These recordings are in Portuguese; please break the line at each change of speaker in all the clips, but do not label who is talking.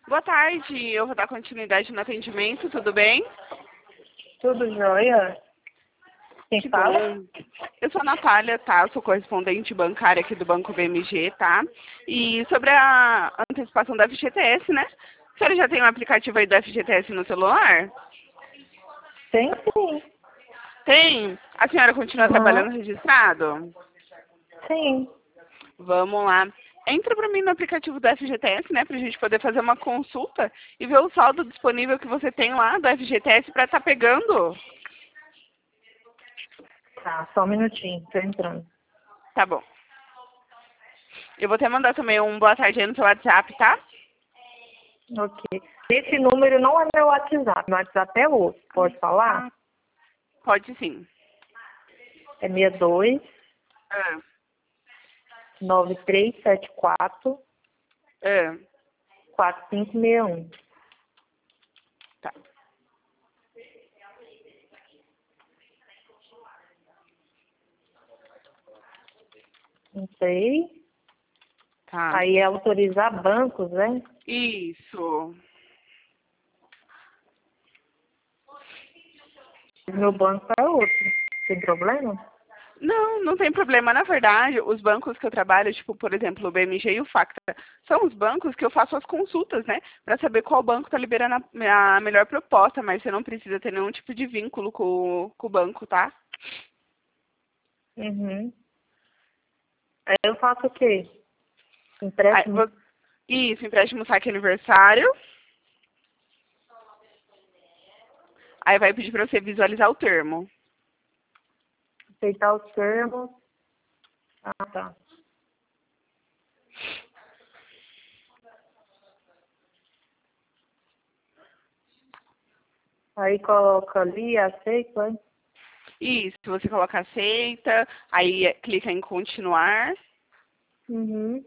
Boa tarde, eu vou dar continuidade no atendimento, tudo bem?
Tudo jóia? Quem
Que
fala?
bom. Eu sou a Natália, tá? Sou correspondente bancária aqui do Banco BMG, tá? E sobre a antecipação da FGTS, né? A senhora já tem um aplicativo aí da FGTS no celular?
Tem sim.
Tem? A senhora continua
Aham.
trabalhando registrado?
Sim.
Vamos lá. Entra para mim no aplicativo da FGTS, né? Pra gente poder fazer uma consulta e ver o saldo disponível que você tem lá da FGTS para estar pegando.
Tá, só um minutinho, tô entrando.
Tá bom. Eu vou até mandar também um boa tarde aí no seu WhatsApp, tá?
Ok. Esse número não é meu WhatsApp, meu WhatsApp é outro. Pode falar?
Ah, pode sim.
É 62
Ah,
9374
ah,
4561.
tá.
Não sei.
Tá.
Aí é autorizar bancos, né?
Isso.
Meu banco é outro. Tem problema?
Não, não tem problema. Na verdade, os bancos que eu trabalho, tipo, por exemplo, o BMG e o Facta, são os bancos que eu faço as consultas, né? Para saber qual banco está liberando a melhor proposta, mas você não precisa ter nenhum tipo de vínculo com o banco, tá?
Uhum. Aí eu faço o quê?
Aí,
Empréstimo?
isso, empréstimo saque aniversário. Aí vai pedir para você visualizar o termo.
Aceitar os termos. Ah, tá. Aí coloca ali, aceito, hein?
Isso, você coloca aceita, aí clica em continuar.
Uhum.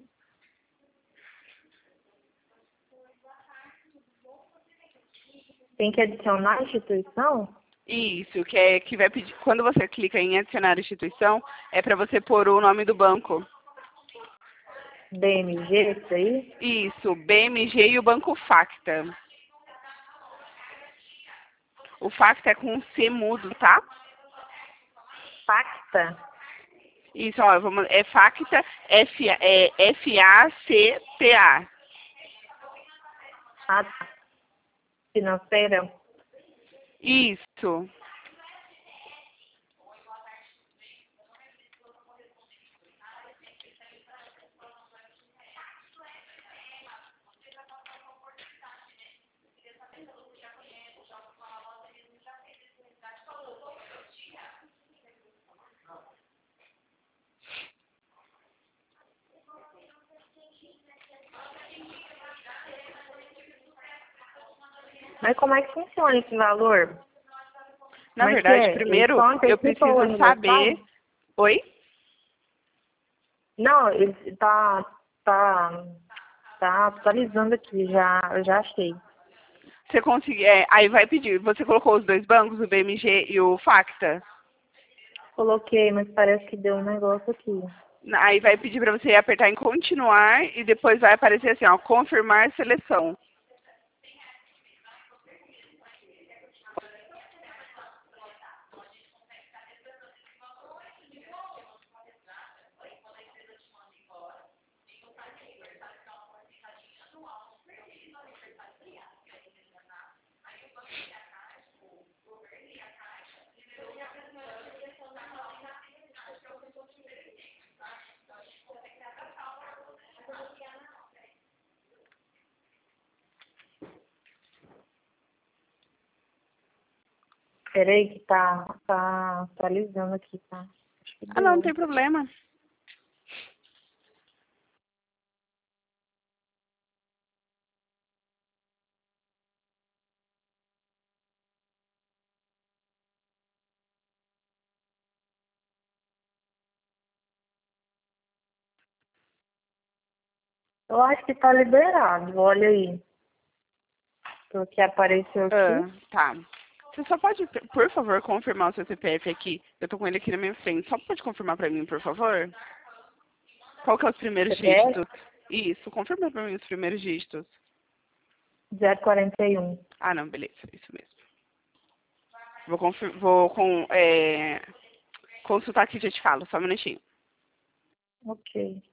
Tem que adicionar a instituição?
Isso, que vai pedir, quando você clica em adicionar instituição, é para você pôr o nome do banco.
BMG, isso aí?
Isso, BMG e o Banco Facta. O Facta é com C mudo, tá?
Pacta?
Isso, ó, é Facta, F-A-C-T-A.
Ah, tá. Financeira?
Isso.
Mas como é que funciona esse valor?
Na
Como é que
verdade,
é? Ele
primeiro
só
eu
antecipa o
preciso saber.
aniversário?
Oi?
Não, ele tá atualizando aqui, eu já achei.
Você conseguir, aí vai pedir. Você colocou os dois bancos, o BMG e o Facta?
Coloquei, mas parece que deu um negócio aqui.
Aí vai pedir para você apertar em continuar e depois vai aparecer assim, ó, confirmar seleção.
Peraí que tá atualizando aqui, tá? Acho que
Ah, não, não
deu.
tem problema.
Eu acho que tá liberado, olha aí. Porque apareceu aqui.
Ah, tá. Você só pode, por favor, confirmar o seu CPF aqui? Eu tô com ele aqui na minha frente. Só pode confirmar pra mim, por favor? Qual que é os primeiros
CPF?
dígitos? Isso, confirma pra mim os primeiros dígitos.
041.
Ah, não, beleza, isso mesmo. Vou consultar aqui e já te falo, só um minutinho.
Ok.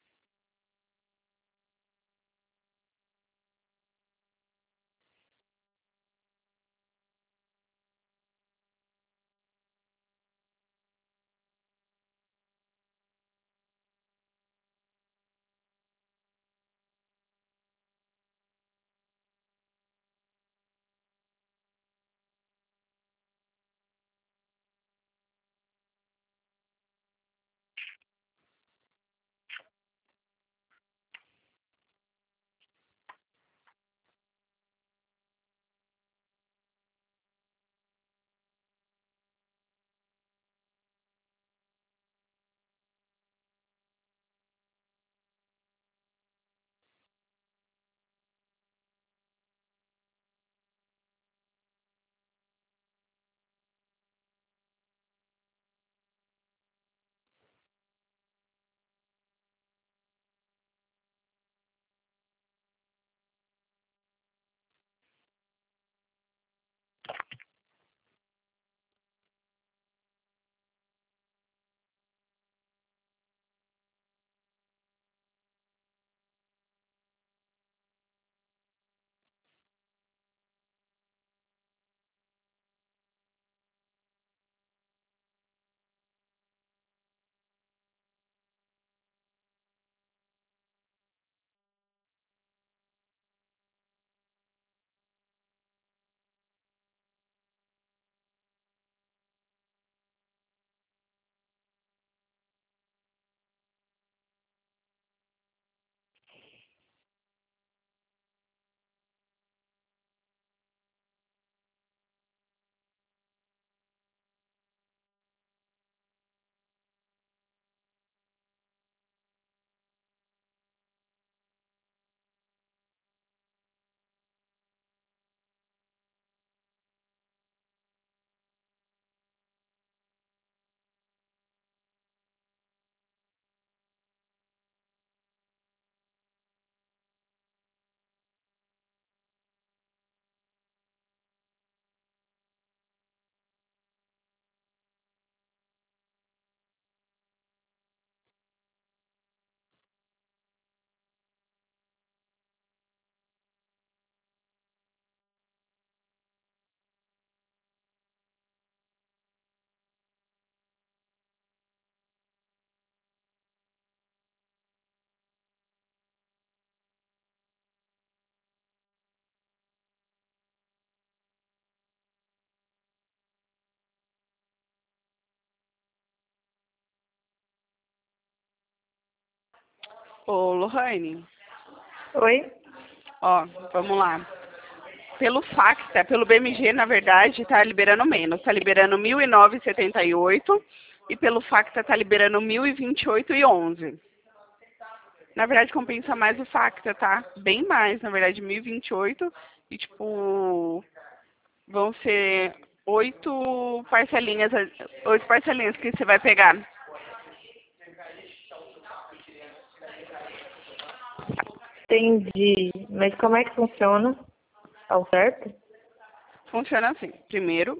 Ô, Lohane,
Oi?
ó, vamos lá. Pelo Facta, pelo BMG, na verdade, tá liberando menos. Tá liberando 1.009,78 e pelo Facta tá liberando 1.028,11. Na verdade, compensa mais o Facta, tá? Bem mais, na verdade, 1.028 e, tipo, vão ser 8 parcelinhas que você vai pegar.
Entendi. Mas como é que funciona? Ao certo?
Funciona assim. Primeiro,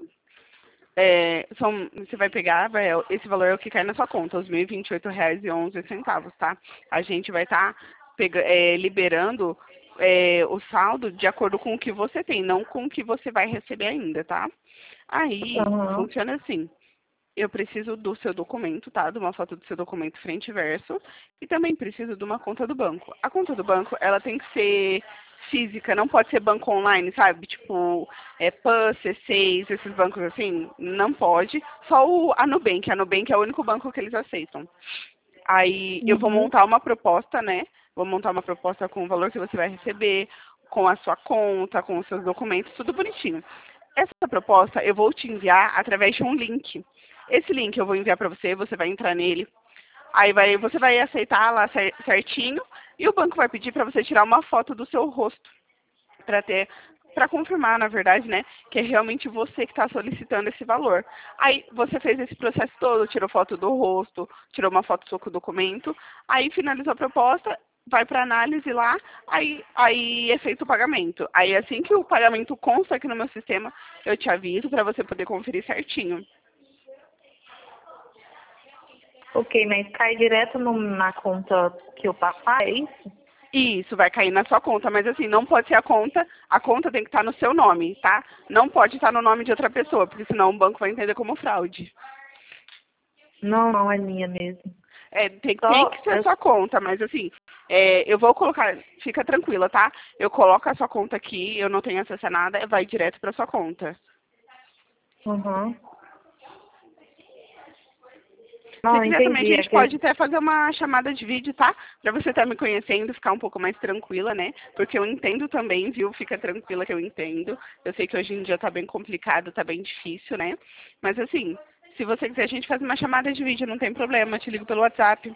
você vai pegar, esse valor é o que cai na sua conta, os R$ 1.028,11, tá? A gente vai estar liberando o saldo de acordo com o que você tem, não com o que você vai receber ainda, tá? Aí,
Aham.
funciona assim. Eu preciso do seu documento, tá? De uma foto do seu documento frente e verso. E também preciso de uma conta do banco. A conta do banco, ela tem que ser física, não pode ser banco online, sabe? Tipo, PAN, C6, esses bancos assim, não pode. Só a Nubank. A Nubank é o único banco que eles aceitam. Aí eu vou
Uhum.
montar uma proposta, né? Vou montar uma proposta com o valor que você vai receber, com a sua conta, com os seus documentos, tudo bonitinho. Essa proposta eu vou te enviar através de um link. Esse link eu vou enviar para você, você vai entrar nele. Aí você vai aceitar lá certinho e o banco vai pedir para você tirar uma foto do seu rosto para confirmar, na verdade, né, que é realmente você que está solicitando esse valor. Aí você fez esse processo todo, tirou foto do rosto, tirou uma foto do seu documento, aí finalizou a proposta, vai para análise lá, aí é feito o pagamento. Aí assim que o pagamento consta aqui no meu sistema, eu te aviso para você poder conferir certinho.
Ok, mas cai direto na conta que eu passar, é isso?
Isso, vai cair na sua conta, mas assim, não pode ser a conta tem que estar no seu nome, tá? Não pode estar no nome de outra pessoa, porque senão o banco vai entender como fraude.
Não, não é minha mesmo.
Tem
Só,
que ser a sua conta, mas assim, eu vou colocar, fica tranquila, tá? Eu coloco a sua conta aqui, eu não tenho acesso a nada, vai direto para sua conta.
Uhum.
Se
Não,
quiser também, a
entendi. É
gente
que
pode até fazer uma chamada de vídeo, tá? Pra você estar me conhecendo, ficar um pouco mais tranquila, né? Porque eu entendo também, viu? Fica tranquila que eu entendo. Eu sei que hoje em dia tá bem complicado, tá bem difícil, né? Mas assim, se você quiser, a gente faz uma chamada de vídeo, não tem problema. Eu te ligo pelo WhatsApp.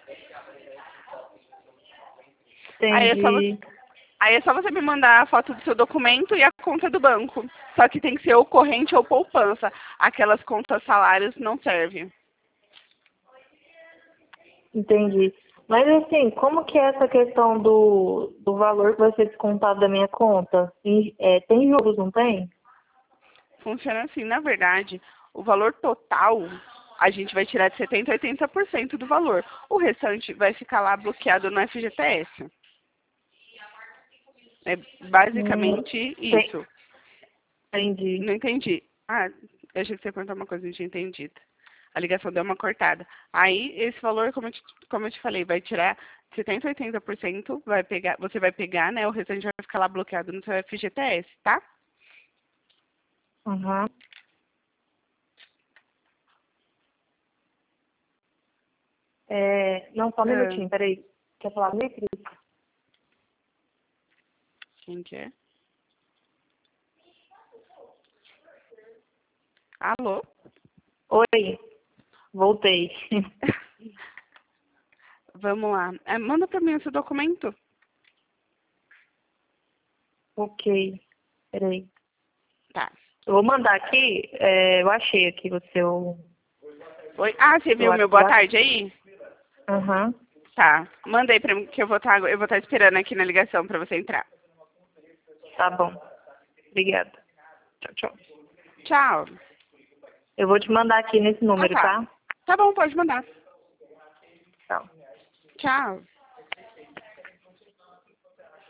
Aí é só você,
entendi.
aí é só você me mandar a foto do seu documento e a conta do banco. Só que tem que ser ou corrente ou poupança. Aquelas contas salários não servem.
Entendi. Mas assim, como que é essa questão do valor que vai ser descontado da minha conta? Tem juros, não tem?
Funciona assim, na verdade, o valor total a gente vai tirar de 70% a 80% do valor. O restante vai ficar lá bloqueado no FGTS. É
Hum,
basicamente
tem,
isso.
entendi.
Não entendi. Ah, eu achei que você ia perguntar uma coisa, não tinha entendido. A ligação deu uma cortada. Aí, esse valor, como eu te falei, vai tirar 70% a 80%, você vai pegar, né? O restante vai ficar lá bloqueado no seu FGTS, tá?
Uhum. Não, só um
Ah,
minutinho, peraí. Quer falar comigo, Cris?
quem que é? Alô?
Oi, voltei.
Vamos lá. Manda pra mim o seu documento.
Ok, peraí.
Tá.
Eu vou mandar aqui, eu achei aqui o seu
Oi? Ah, você viu o meu boa
WhatsApp.
tarde aí?
Aham,
Tá. Manda aí pra mim que eu vou estar esperando aqui na ligação pra você entrar.
tá bom. Obrigada. Tchau, tchau.
Tchau.
Eu vou te mandar aqui nesse
Ah,
número,
tá.
tá?
Tá bom, pode mandar.
Tchau.
Tchau.